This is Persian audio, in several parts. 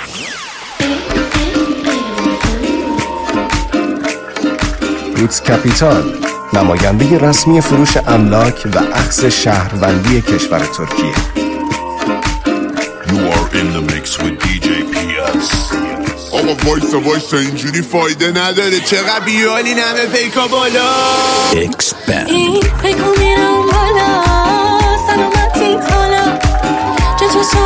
روتس کپیتال، نماینده رسمی فروش املاک و اخذ شهروندی کشور ترکیه. You are in the mix with DJ PS. آقا وایسا اینجوری فایده نداره، چقدر بیالی نمه پیکا بالا. Expand. این پیکا میرم بالا، سلامتی کالا، چه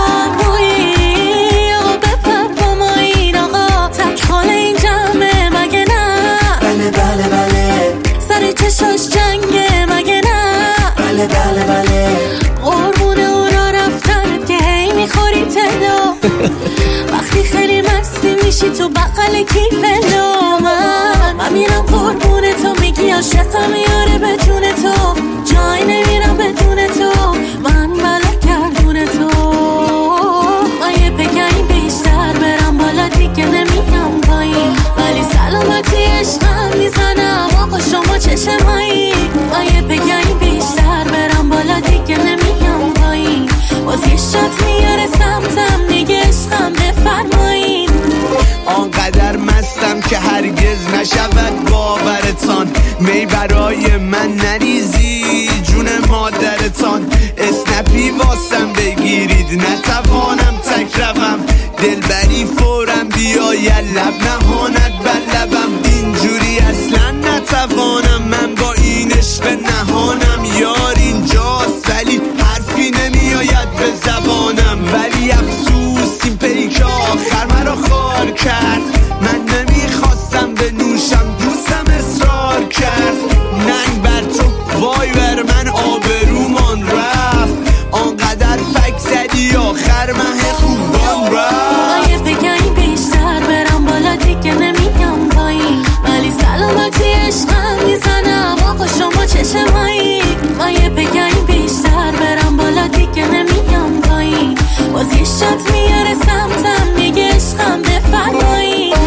شبایی آقا بپر با ما این آقا، تک خاله این جمعه مگه نه؟ بله بله بله. سر چشاش جنگه مگه نه؟ بله بله بله. قربون اونا رفتن که هی میخوری تلو، وقتی خیلی مستی میشی تو بقل کیفلو. من میرم قربون تو، میگی عاشقم یاره به جون تو، جای نمیرم بدون تو، من ملک گردون تو. من یه بگم بیشتر برم بالا دیگه نمیام پایین، ولی سلامتی عشقم میزنم آقا شما چشمایی. من یه بگم بیشتر برم بالا دیگه نمیام پایین، باز یه شات میاره سمتم میگه عشقم بفرمایین. آنقدر مستم که هرگز نشود باورتان، می برای من نریزی جون مادرتان، اسنپی واسم بگیرید نتوانم تک روم، دلبری فورم بیاید لب نهاند بر لبم، اینجوری اصلا نتوانم من با این عشق نهانم. یار اینجاست ولی حرفی نمیآید به زبانم، ولی افسوس این پیک آخر مرا خار کرد، من نمیخواستم بنوشم دوستم اصرار کرد، ننگ بر تو وای بر من آبرومان رفت، آنقدر فک زدی آخر مه خوبان رفت. یه بگم بیشتر برم بالا دیگه نمیام پایین، ولی سلامتی عشقم میزنم آقا شما چشمایی. من یه بگم بیشتر برم بالا دیگه نمیام پایین، باز یه شات میاره سمتم میگه عشقم بفرمایین.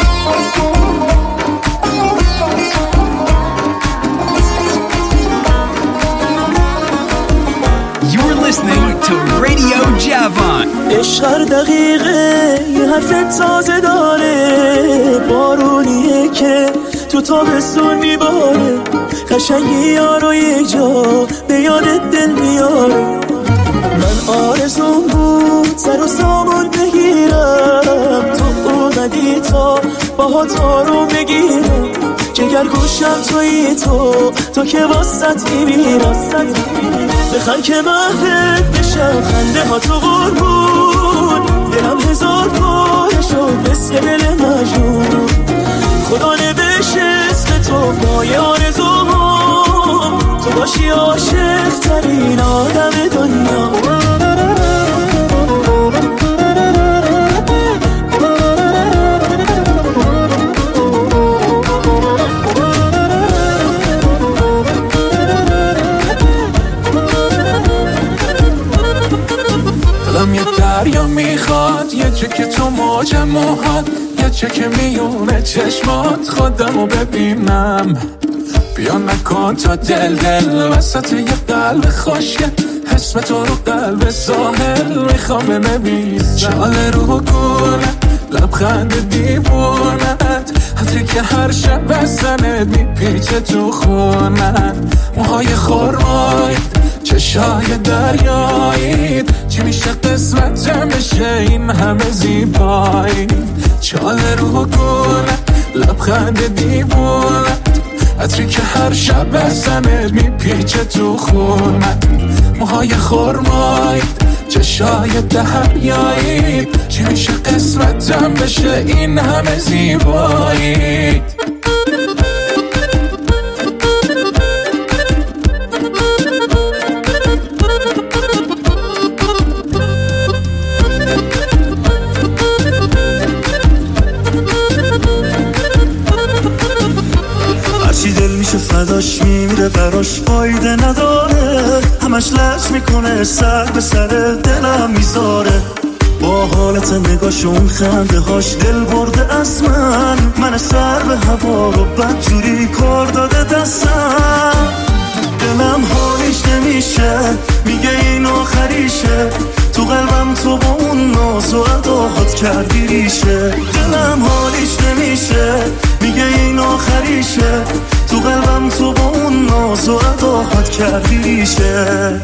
You're listening to Radio Javan. عشق هر دقیقه یه حرف تازه داره، بارونیه که تو تابستون میباره، قشنگی یارو یک جا به یاد دل میاره. من آرزوم بود سر و سامان بگیرم، تو اومدی تا باهات آروم بگیرم، جگر گوشم تویی تو که واسط میمیرم، بخن که محفت بشم خنده ها تو قربون، دلم هزار پاره شد مثل دل مجنون، خدا نوشت اسم تو مای آرزوم، تو باشی عاشق ترین آدم دنیا. دلم یه دریا میخواد، یه چکه تو موج موهات، یه چکه میونه چشمات، خودمو ببینم. بیا نکن تا دل وسط یه قلب خوشگل، اسم تو رو قلب ساحل میخوام بنویسم. شال رو گونه لبخند دیوونت، حتی که هر شب بستنت میپیچه تو خونت، موهای خرمایی چشای دریایید، چی میشه قسمتم بشه این همه زیبایی. چال رو گونه لبخند دیوونت، عطری که هر شب بزنت میپیچه تو خونت، موهای خرمایی چشای دریایی، چی میشه قسمتم بشه این همه زیبایی. فداش میمیره براش فایده نداره، همش لش میکنه سر به سر دلم میذاره، با حالت نگاش اون خنده هاش دل برده از من سر به هوا رو بدجوری کار داده دستم، دلم حالیش نمیشه میگه این آخریشه، تو قلبم تو با اون ناز و اداهات کردی ریشه. دلم حالیش نمیشه میگه این آخریشه، تو قلبم تو با اون ناز و عداهات کردی ریشه.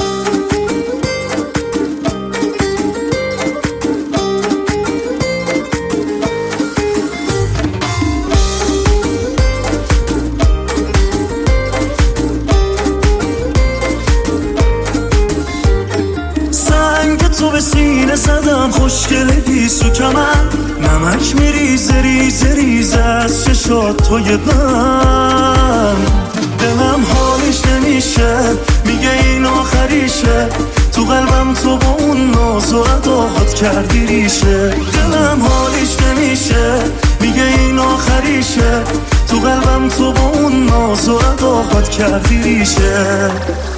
تو به سینه زدم خوشگل دیسو کمن، نمک میریزه ریزه ریزه از چشات توی من. دلم حالش نمیشه میگه این آخریشه، تو قلبم تو با اون ناز و عداهات کردی ریشه. دلم حالش نمیشه میگه این آخریشه، تو قلبم تو با اون ناز و عداهات کردی ریشه.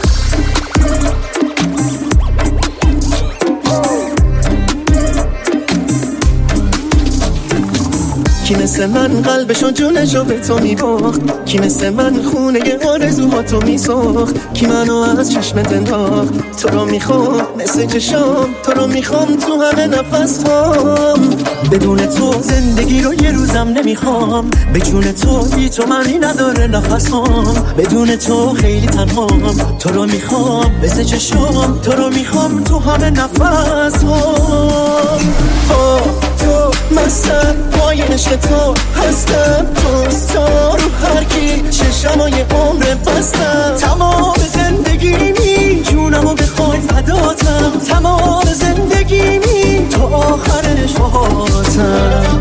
کی مثل من قلبشو جونشو به تو میباخت، کی مثل من خونه آرزوهاتو میساخت، کی منو از چشمت انداخت. تو رو میخوام مثل چشام، تو رو میخوام تو همه نفس هام. بدون تو زندگی رو یه روزم نمیخوام، به جون تو بی تو معنی نداره نفس هام. بدون تو خیلی تنهام، تو رو میخوام مثل چشام، تو رو میخوام تو همه نفس هام. تو مستم پای عشق تو هستم، تو رو هر کی چشمای عمر بستم. تمام زندگیمی جونمو بخوای فداتم، تمام زندگیمی تو آخر شباتم.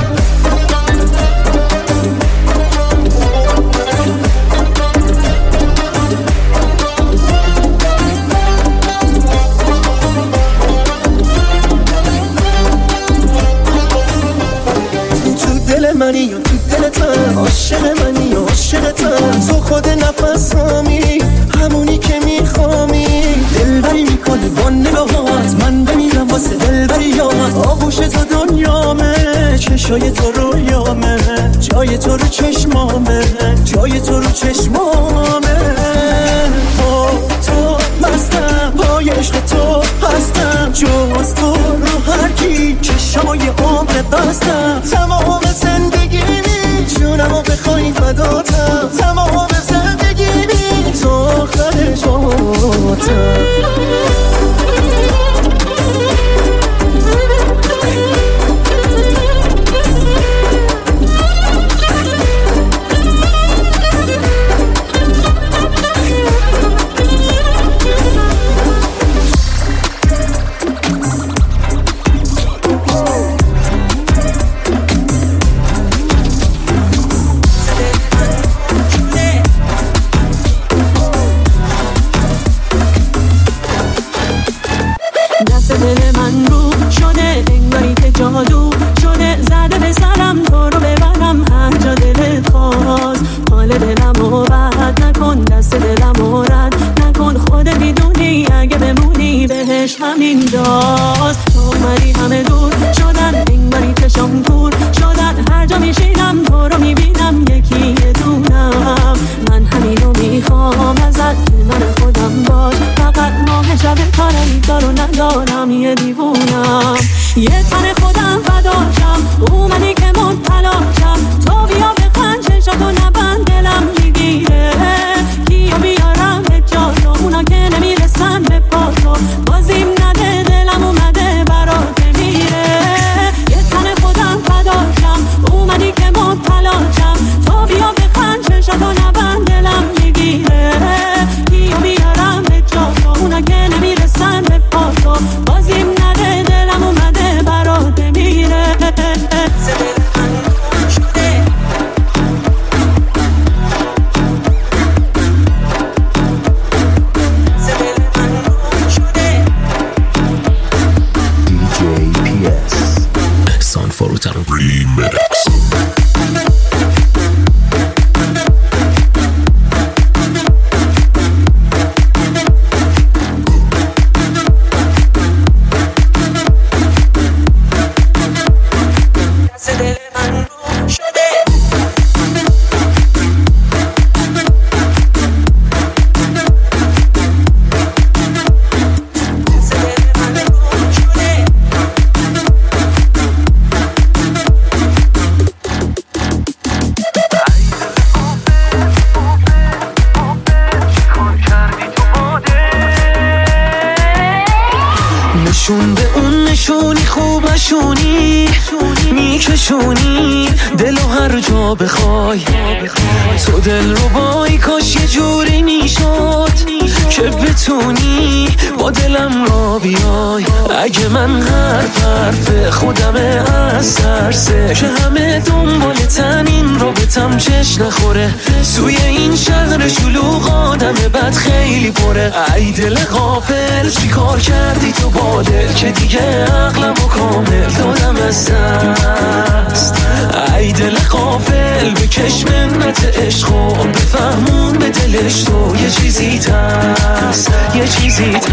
منی یا تو دلتم، عاشق منی یا عاشقتم. تو خود نفسامی همونی که میخوامی، دلبری میکنه با نگاهات، من بمیرم واسه دلبریات. آغوش تو دنیامه، چشای تو رویامه، جای تو رو چشمامه، جای تو رو چشمامه. تو مستم پای عشق تو هستم، جز تو رو هر کی چشمای عمر بستم. تمام زندگیمی جونمو بخوای فداتم، تمام زندگیمی تو آخر شباتم. همین داز تو اومدی همه دور شدن، انگاری چشم کور شدن. هر جا میشینم تو رو میبینم یکی دونم. من همین رو میخوام ازت که من خودم باش، فقط ماه شب کارایی دارو ندارم یه دیوونم. یه تن خودم فداشم اومدی که مبتلاشم، تو بیا بخند چشاتو نبند دلم میگیره. کیو بیارم به جاشو اونا که نمیرسن به پاشو، بازیم نده دلم اومده برات میره. یه تن خودم فداشم اومدی که مبتلاشم، تو بیا بخند چشاتو نبند دلم میگیره. کیو بیارم به جاشو اونا که نمیرسن به پاشو، بازیم نده دلم اومده برات میره. نشونی خوب نشونی میکشونی دلو هر جا بخوای تو دل رو بای کاش یه جوری میشد که بتونی با دلم را بیای اگه من حرف خودمه از ترسه که همه دنبالتن این رابطم چش نخوره توی این شهر شلوغ آدم بد خیلی پره ای دل غافل چی کار کردی تو با دل که دیگه عقلم و کامل دادم از دست ای دل غافل بکش منت عشق و بفهمون به دلش تو یه چیزی هست یه چیزی هست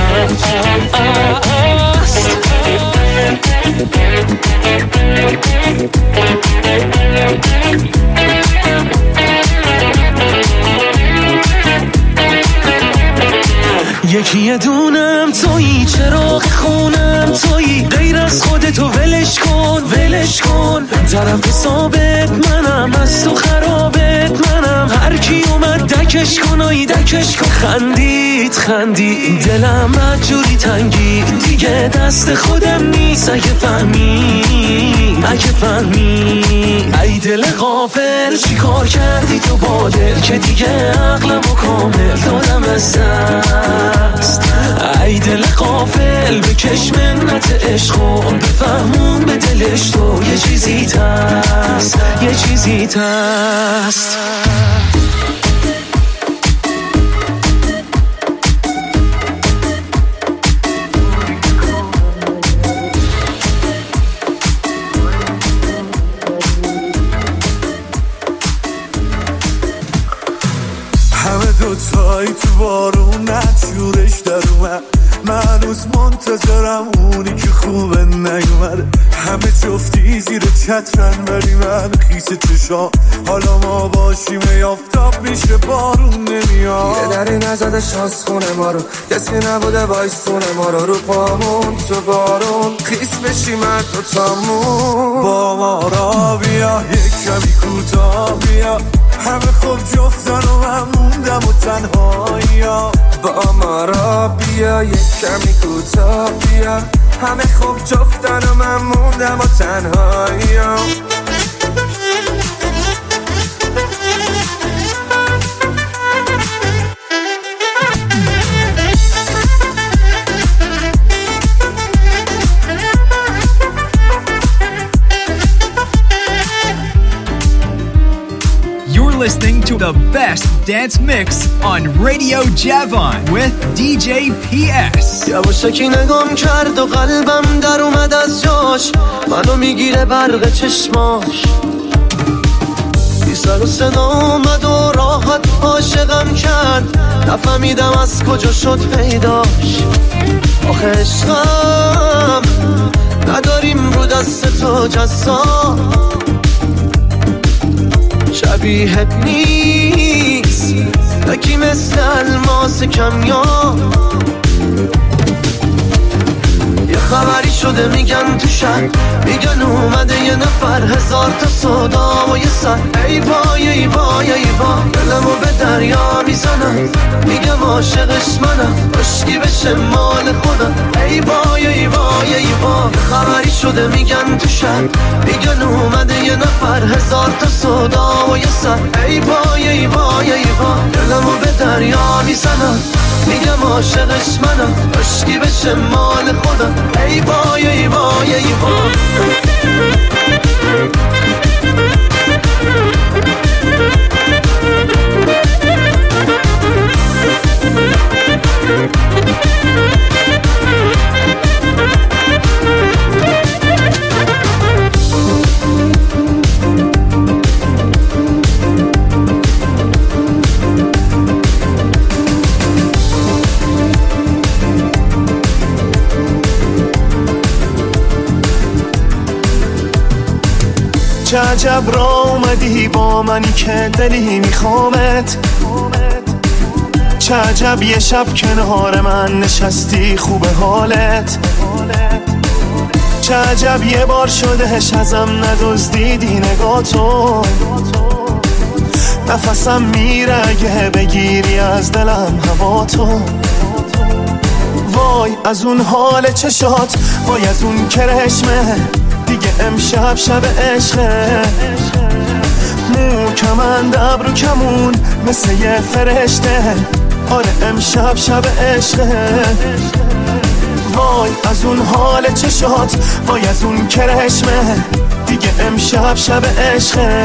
یکی دونم تویی چراغ خونم تویی غیر از خودتو ولش کن طرف ثابت منم از تو خرابت منم هر کی اومد دکش کن خندید دلم مجوری تنگی دیگه دست خودم نیست اگه فهمی ای دل غافل چی کار کردی تو با دل که دیگه عقلم و کامل دادم از دست ای دل غافل بکش منت عشق و بفهمون به دلش تو یه چیزی هست دوتایی تو بارون نجورش در اومد من هنوز منتظرم اونی که خوبه نیومده همه جفتی زیر چترن ولی من خیس چشام حالا ما باشیم یافتاب میشه بارون نمیاد یه دری نزده شانس خونه ما رو کسی نبوده وایسونه ما رو پامون تو بارون خیس بشیم دوتامون با ما را بیا یک کمی کوتاه بیا همه خوب جفتن و من موندم و تنهایی با ما را بیا یک کمی کوتاه بیا همه خوب جفتن و من موندم و تنهایی Listening to the best dance mix on Radio Javon with DJ PS. یواشکی نگام کرد و قلبم در اومد از جاش منو میگیره برق چشماش بی سر و صدا اومد و راحت عاشقم کرد نفهمیدم از کجا شد پیداش آخه عشقم نداریم رو دست تو جزا شبیهت نیست یکی مثل الماس کمیاب یه خبری شده میگن تو شهر میگن اومده یه نفر هزار تا صدا و یه سر ای وای ای وای ای وای دلمو به دریا میزنم میگم عاشقش منم عشقی بشه مال خودم ای وای ای وای ای وای خبری شده میگن تو شهر میگن اومده یه نفر هزار تا صدا و یه سر ای وای ای وای ای وای دلمو به دریا میزنم میگم عاشقش منم عشقی بشه مال خودم ای وای ای وای ای وای چه عجب را اومدی با منی که دلی میخوامت چه عجب یه شب کنار من نشستی خوب حالت چه عجب یه بار شدهش ازم ندزدیدی نگاتو نفسم میره اگه بگیری از دلم هوا تو وای از اون حال چشات، وای از اون کرشمه، دیگه امشب شب عشقه. مو کمند ابرو کمون مثل یه فرشته، آره امشب شب عشقه. وای از اون حال چشات، وای از اون کرشمه، دیگه امشب شب عشقه.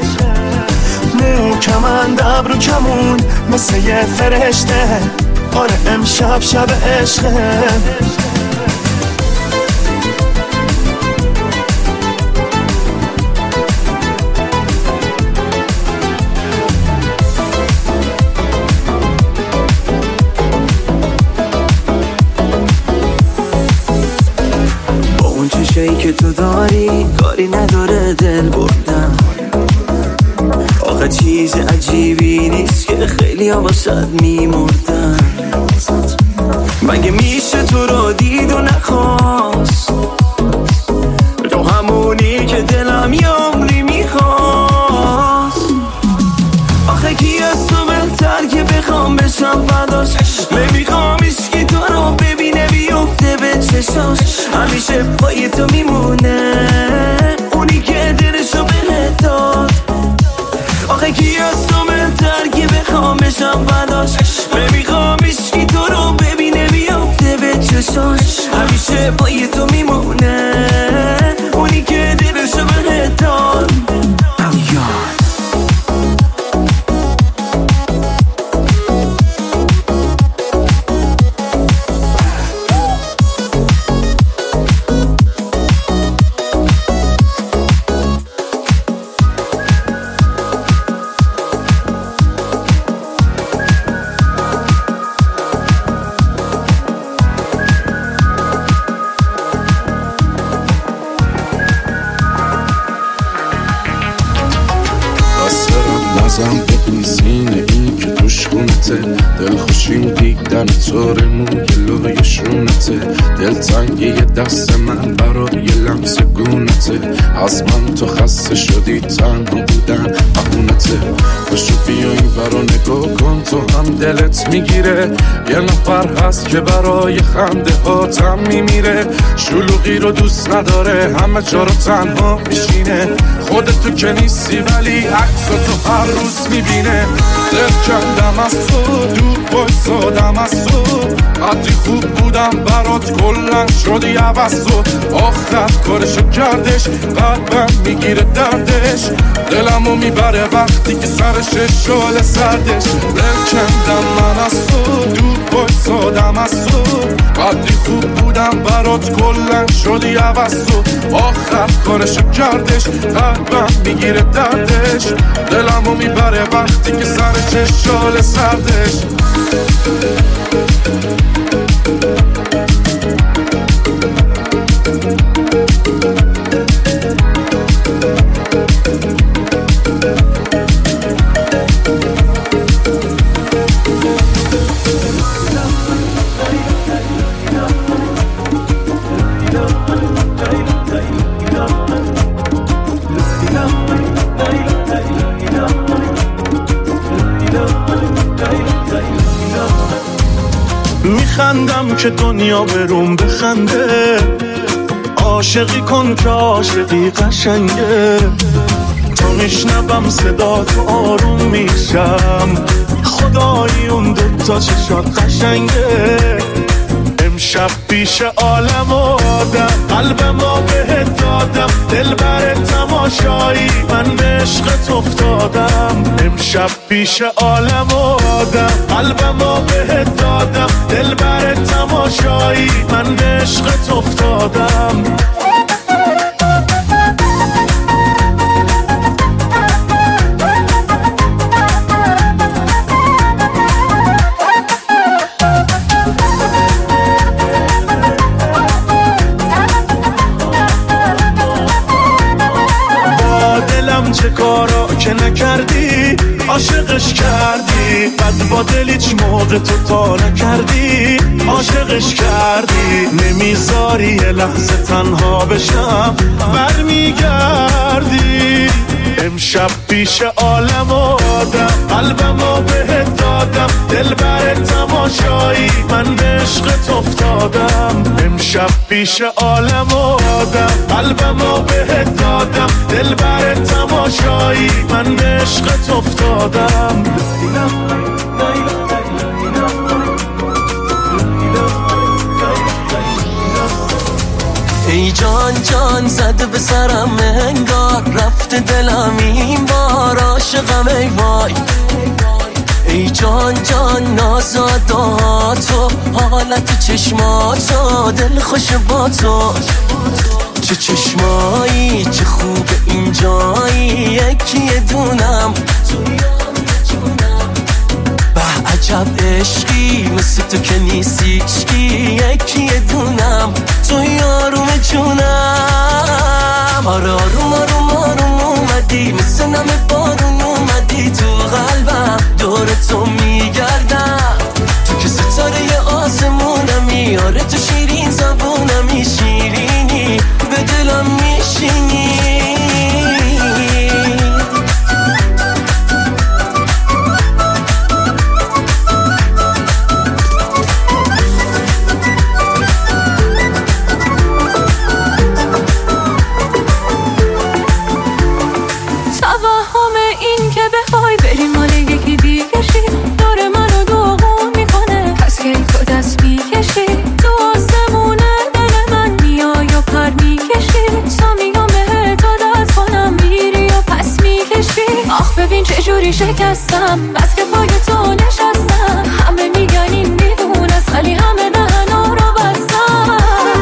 مو کمند ابرو کمون مثل یه فرشته، آره امشب شب عشقه. با اون چشایی که تو داری کاری نداره دل بردم. آخه چیز عجیبی نیست که خیلی ها واسد میمردن. مگه میشه تو رو دید و نخواست، تو همونی که دلم یه عمری میخواست. آخه کی از تو بهتر که بخوام بشم فداش، نمیخوام عشقی تو رو ببینه بیفته به چشاش. همیشه پای تو میمونه اونی که دلشو بهت داد. آخه کی از تو بهتر که بخوام بشم فداش، نمیخوام عشقی تو رو ببینه بیفته به چشاش. همیشه پای تو میمونه اونی که دلشو بهت داد. نزم به این سینه این که توش خونته، دل خوشیم دیدن طور موی لوی شونته. دل تنگی دست من برای لمس گونته، از من تو خسته شدی تنها بودن بهونته. بشو بیا این برا نگاه کن تو هم دلت میگیره، یه نفر هست که برای خنده هاتم میمیره. شلوغی رو دوست نداره همه جا رو تنها میشینه، خودت تو که نیستی ولی عکس تو هر روز میبینه. دل کندم از تو دور بایستادم از تو، قدری خوب بودم برات کلن شدی عوض تو. آخر کارشو کردش قلبم میگیره دردش، دلمو میبره وقتی که سرش شعله سردش. دل کندم من از تو دور بایستادم از تو، قدری خوب بودم برات کلن شدی عوض تو. آخر کارشو کردش قلبم میگیره دردش، دلمو میبره وقتی که سرش شعله سردش. میخندم که دنیا بروم بخنده، عاشقی کن که عاشقی قشنگه. تا میشنوم صدا تو آروم میشم، خدایی اون دوتا چشات قشنگه. امشب پیش عالم و آدم قلبمو بهت دادم، دل بر تماشایی من به عشقت افتادم. امشب پیش عالم و آدم قلبمو بهت دادم، دل بر تماشایی من به عشقت افتادم. چه کارا که نکردی عاشقش کردی، بد با دل هیچ موقع تو تا نکردی عاشقش کردی. نمیذاری یه لحظه تنها بشم برمیگردی. امشب پیش عالم و آدم قلبمو بهت دادم دل بر تماشایی من به عشقت افتادم امشب پیش عالم و آدم قلبمو بهت دادم دل بر تماشایی من به عشقت افتادم ای جان جان زده به سرم انگار رفته دلم این بار عاشقم ای وای ای جان جان نازاداتو حالت چشماتو دل خوش با تو چه چشمایی چه خوب اینجایی یکی دونم به عجب عشقی مثل تو که نیستیشکی یکی دونم تو یاروم جونم آره آروم آروم آروم اومدی مثل نم بارون اومدی تو قلبم دور تو میگردم تو که ستاره آسمونمی آره تو شیرین زبونمی شیرینی به دلم میشینی ببین چجوری شکستم بس که پای تو نشستم همه میگن این میدون است ولی همه دهنا رو بستم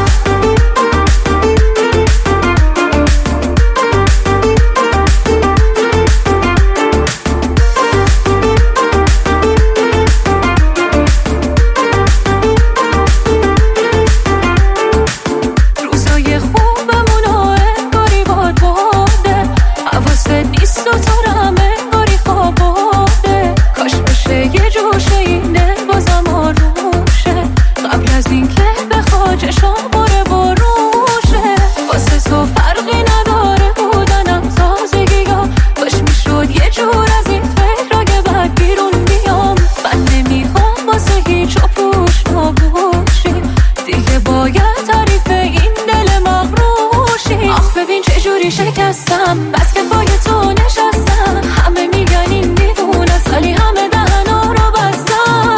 روزای خوبمونو انگاری باد باده حواست نیست و تو شکستم بس که پای تو نشستم همه میگن این میدون است ولی همه دهنا رو بستم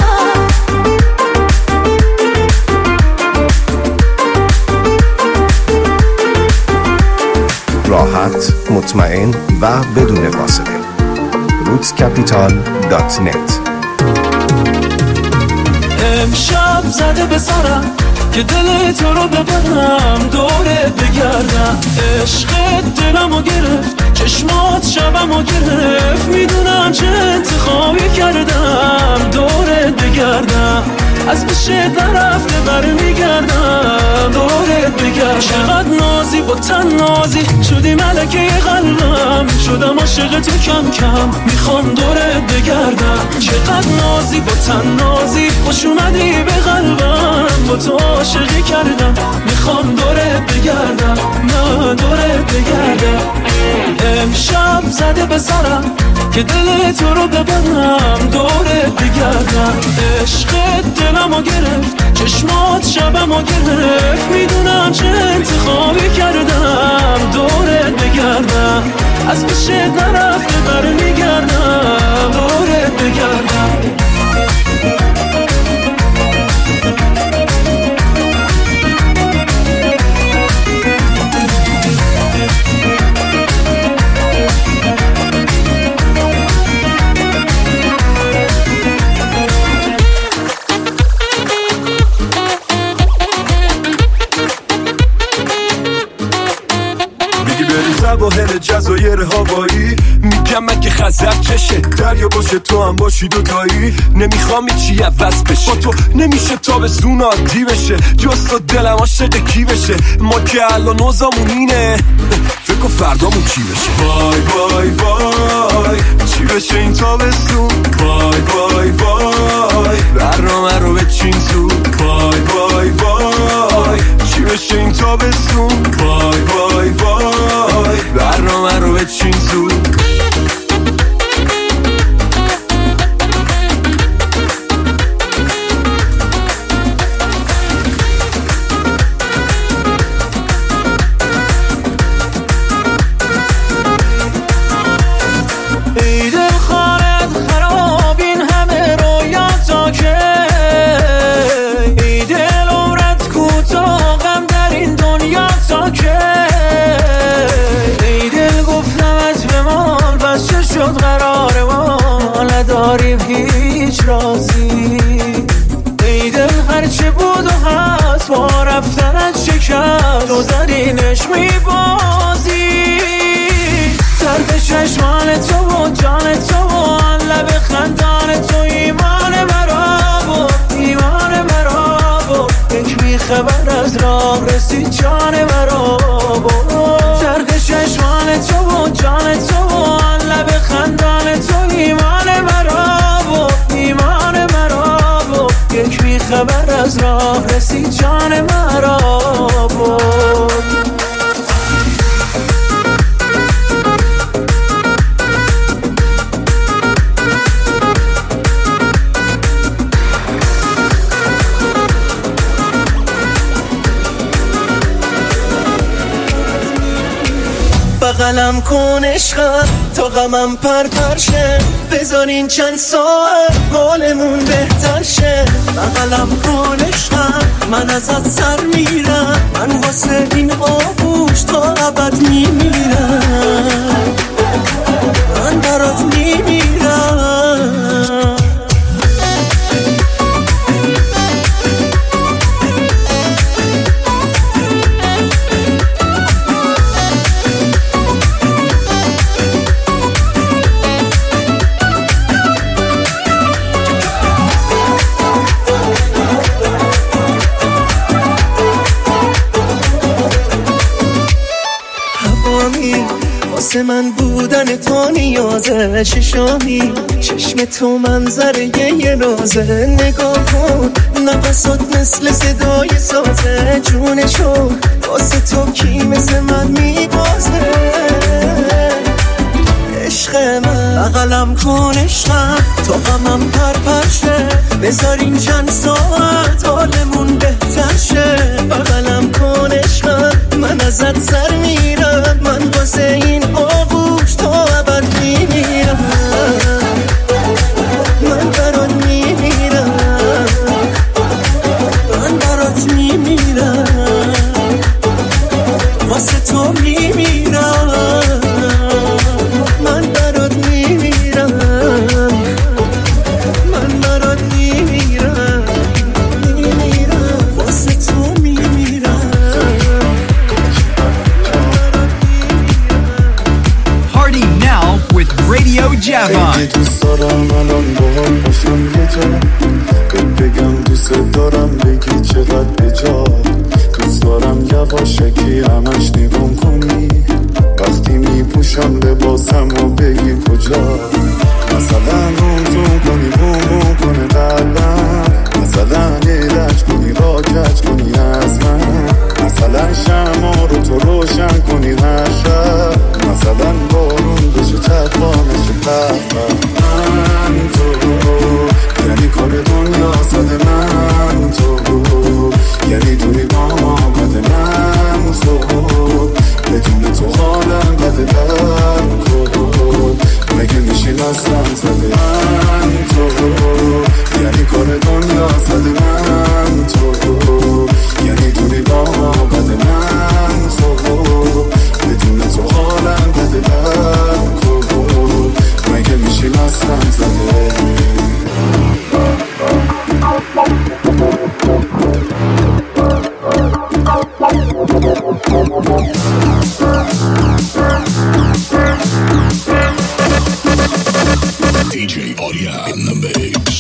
راحت، مطمئن و بدون واسطه. rootcapital.net. امشب زده به سرم که دل تو رو ببرم دوره بگردم عشقت دلمو گرفت چشمات شبمو گرفت میدونم چه انتخابی کردم دوره بگردم از پیشت نرفته برمیگردم دوره بگردم چقدر نازی با تن نازی شدی ملکه قلبم شدم عاشق تو کم کم میخوام دوره بگردم چقدر نازی با تن نازی خوش اومدی به قلبم با تو عاشقی کردم میخوام دوره بگردم نه دوره بگردم امشب زده به سرم که دل تو رو ببرم دوره بگردم عشقت دلمو گرفت چشمات شبمو گرفت میدونم چه انتخابی کردم دوره بگردم از پیشت نرفته برمیگردم دوره بگردم سواحل جزایر هوایی میگم من که خزر کشه دریا باشه تو هم باشی دوتایی نمیخوام چی عوض بشه با تو نمیشه تابستون عادی بشه جست و دلم عاشق کی بشه ما که الان اوضاعمون اینه فکر فردامون چی بشه وای وای وای چی بشه این تابستون وای وای وای برنامه رو بچین زود وای وای وای چی بشه این تابستون وای وای وای برنامه رو بچین زود ای دل گفتم از بمان پس چه شد قرار ما نداریم هیچ رازی ای دل هرچه بود و هست با رفتنت شکست تو درینش میبازی درد چشمان تو و جان تو و آن لب خندان تو ایمان مرا بود یک بیخبر از راه رسید جان مرا بود درد چشمان تو و جان تو و آن لب خندان تو ایمان مرا بود یک بیخبر از راه رسید جان مرا بود بغلم کن عشقم تا غمم پرشه بذارین چند ساعت حالمون بهتر شه بغلم کن عشقم من ازت سر میرم من واسه این آغوش تا ابد میمیرم من برات میمیرم واسه من بودن تو نیازه چشامی چشم تو منظره یه نازه نگاه کن نفسات مثل صدای سازه جونشو واسه تو کی مثل من میبازه عشق من بغلم کن عشقم تا غمم پرشه بذارین چند ساعت حالمون بهتر شه بغلم کن عشقم من ازت سر میرم من واسه این آغوش تا ابد میمیرم من برات میمیرم من برات میمیرم واسه تو میمیرم من برات میمیرم من برات میمیرم واسه تو میمیرم Party now with Radio Javon. خیلی دوست دارم الان باهات باشم یه جا بگم دوست دارم بگی چقدر بجا دوست دارم یواشکی همش نگم کنی وقتی میپوشم لباسم و بگی کجا مثلا روزون کنی بوم بوم کنه قلبم مثلا ایدش کنی را کج کنی از من مثلا شما رو تو روشن کنی هر شب مثلا بارون بشه چطفانش قلبم من تو یعنی کار دنیا صد من تو یعنی دوری با ما بده من تو بدون تو حالم بده در کن مگه میشین اصلا زده من تو یعنی کار دنیا صد من تو یعنی دوری با ما بده من تو بدون تو حالم بده در کن مگه میشین اصلا زده DJ Audio in the mix.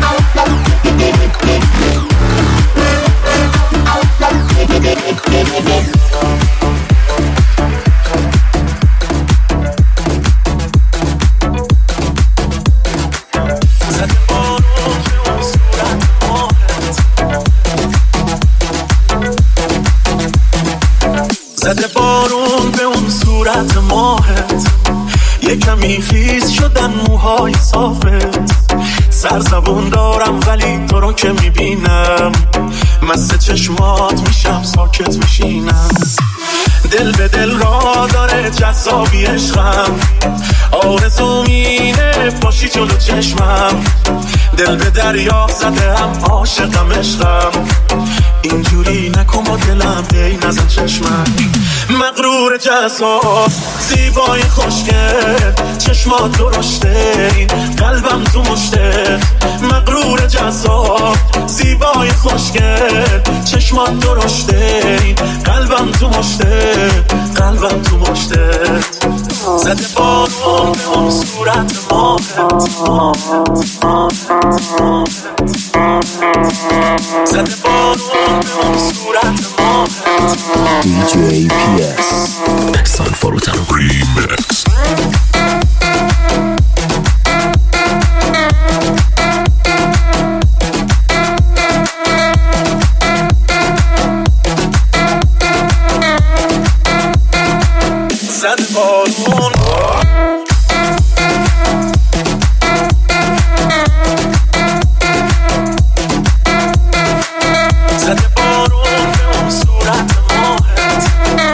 Give زیبای صافت، سرزبون دارم ولی تو رو که میبینم مست چشمات میشم ساکت میشینم. دل به دل را داره جذابی عشقم، آرزو مینه باشی جلو چشمم. دل به دریا زده هم عاشقم عشقم، اینجوری نکن با دلم دی نزن چشمک. مغرور جذاب زیبای خوشگل، چشمات درشته این قلبم تو مشته. مغرور جذاب زیبای خوشگل، چشمات درشته این قلبم تو مشته. قلبم تو مشته. زده بارون به صورت ماهت، زده بارون به صورت ماهت. DJ PS Sanforutan Remix. زده بارون زده بارون به اون صورت ماهت.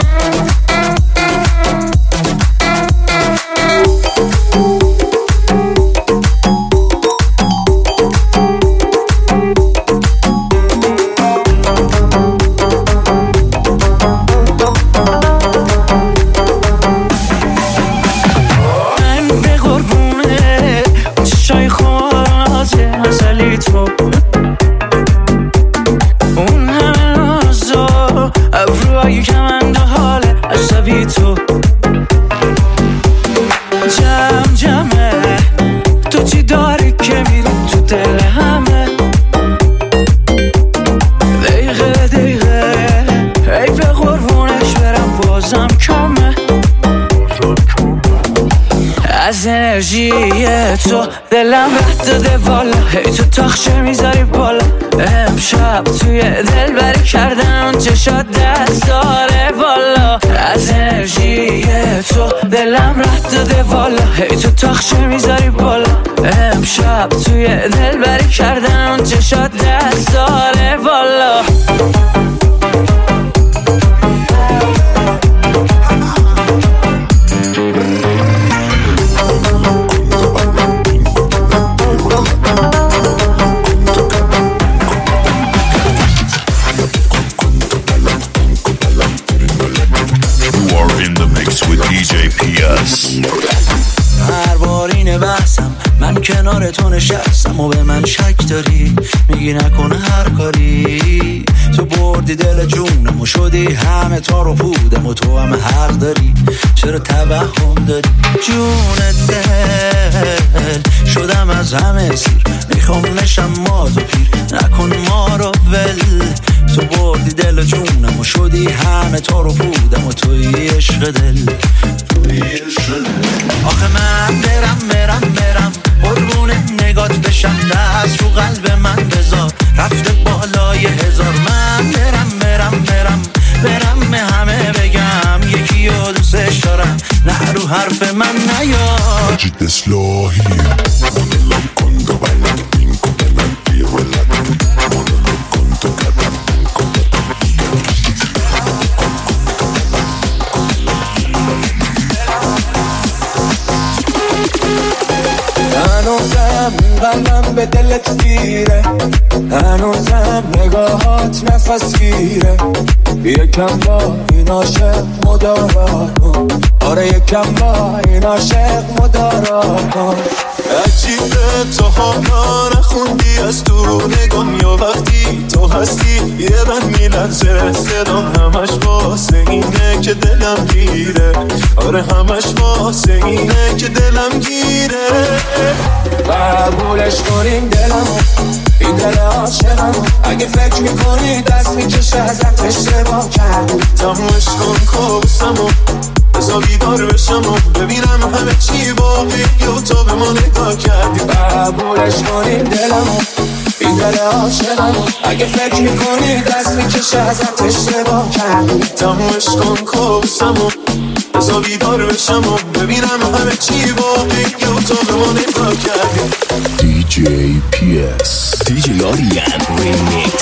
انرژی تو دلم رد داده والا، هی تو تاخچه میذاری بالا. امشب توی دل بری کردم چشات دست داره والا. از انرژی تو دلم رد داده والا، هی تو تاخچه میذاری بالا. امشب توی دل بری کردم چشات دست داره والا. هر بار اینه بحثم من کنار تو نشستم و به من شک داری، میگی نکنه هر کاری. تو بردی دل جونم و شدی همه تا رو پودم و تو هم حق داری. چرا توهم داری جونت دل شدم از همه سیر، میخوام نشم ماز و پیر نکن ما رو ول. تو بردی دل جونم و شدی همه تا رو پودم و توی عشق دل. آخه من برم قربون نگات بشم، دست رو قلب من بذار رفته بالای هزار. من برم به همه بگم یکی رو دوستش دارم، نه رو حرف من نیا. Agit deslahi Monolog con do bailar Pinko belan Piro elan Monolog con to kadam Pinko belan هنوزم این قلبم به دلت گیره، هنوزم نگاهات نفس گیره. یکم با این عاشق مدارا کن، آره یکم با این عاشق مدارا کن. عجیبه تو حالا نخوندی از تو نگم، یا وقتی تو هستی یه من میلنزه صدام. همش واسه اینه که دلم گیره، آره همش واسه اینه که دلم گیره. قبولش کنیم دلمو، این دل عاشقم. اگه فکر میکنی دست میکشه ازت اشتباه کردی. تمومش کن کابوسمو، بذار بیدار بشم و ببینم همه چی واقعیه و تو به ما نگاه کردی. قبولش کنیم دلمو، این دل عاشقم. اگه فکر میکنی دست میکشه ازت اشتباه کردی. تمومش کن کابوسمو، بزا بیدار بشم و ببینم همه چی واقعیه و تا به ما نگاه کردیم. DJ PS DJ Lorian Remix.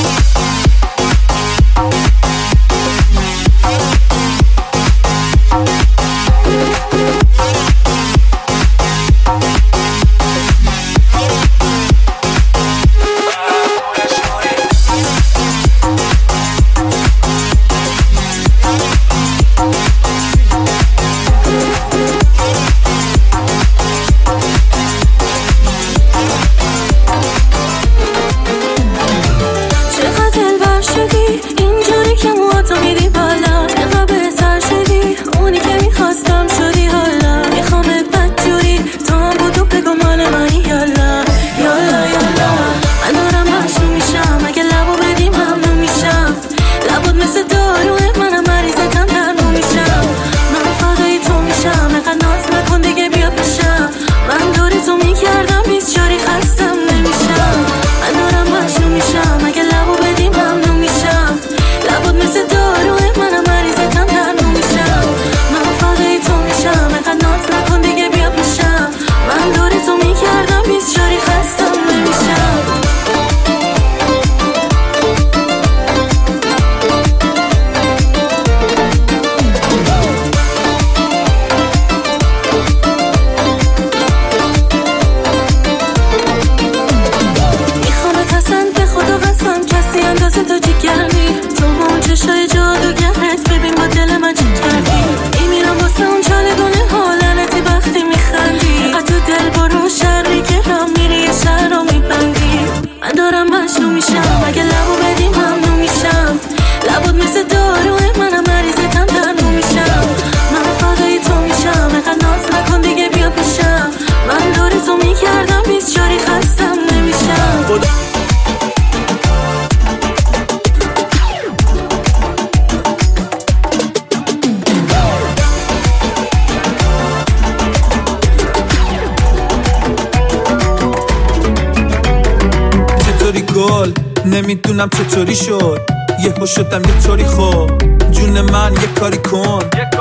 نمیدونم چطوری شد یهو شدم یه طوری خوب جون من یه کاری کن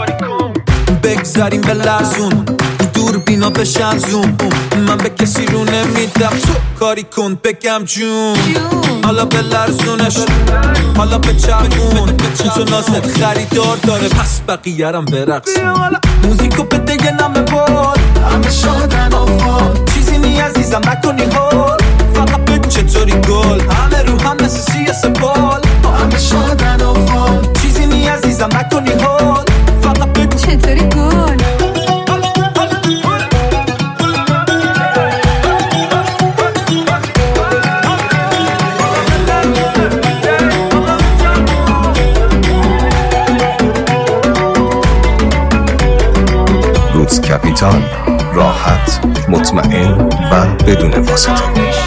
بگذاریم به لرزون دور بینا بشن زوم من به کسی رو نمیدم تو کاری کن بگم جون حالا به لرزونش حالا به چرخون تو نازت خریدار داره پس بقیه‌رم برقص موزیکو بده یه نمه باد همه شادن آفا چیزی نی عزیزم نکنی حال فقط بگو چطوری گل همه رو هم مثل سیاس بال همه شادن آفا چیزی نی عزیزم نکنی حال فقط بگو چطوری گل روز کپیتان راحت مطمئن و بدون واسطه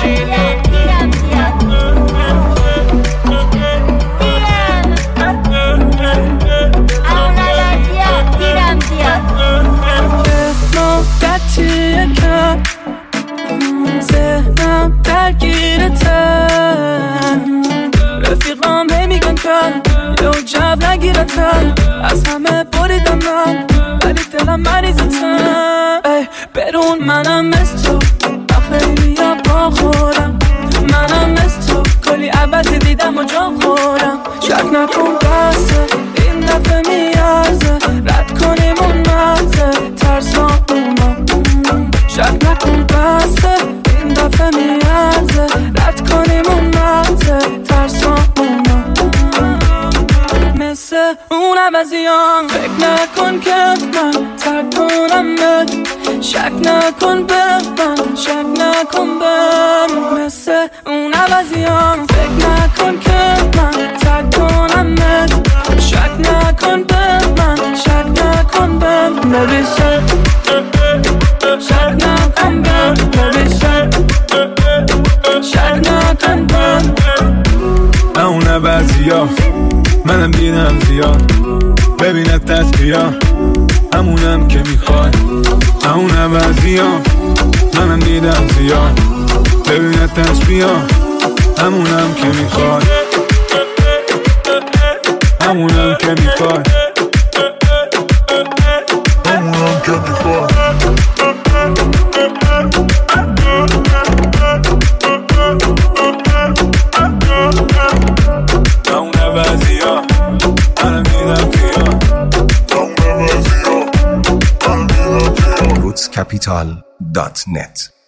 ذهنم درگیرتن رفیقام میگن کن یو جو نگیرتن از همه بریدم من ولی دلم مریضتن برون منم مثل تو خیلی با خورم منم مثل تو کلی عبدی دیدم و جا خورم شک نکن بسه این دفعه میارزه رد کنیم اون مرزه ترسا اونا شک نکن بسه این دفعه میارزه رد کنیم اون مرزه ترسا اونا مثل اون عوضیان فکر نکن که من ترک کنمت شک نکن به من شک نکن به من مثل اون عوضیان فکر نکن که من ترک کنمت شک نکن به من شک نکن به من شک نکن به من شک نکن به من اون عوضیان منم دیدم زیاد ببینت دست بیا همونم که میخوای همون عوضیام منم دیدم زیاد ببینت دست بیا همونم که میخوای همونم که میخوای همونم که میخوای اون عوضی ها منم میدم کیا rootscapital.net